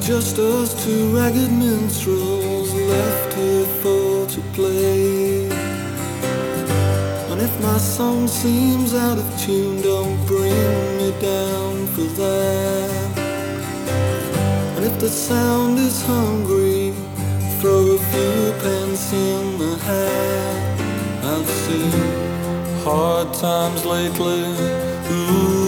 Just us two ragged minstrels left here for to play. And if my song seems out of tune, don't bring me down for that. And if the sound is hungry, throw a few pence in the hat. I've seen hard times lately. Ooh.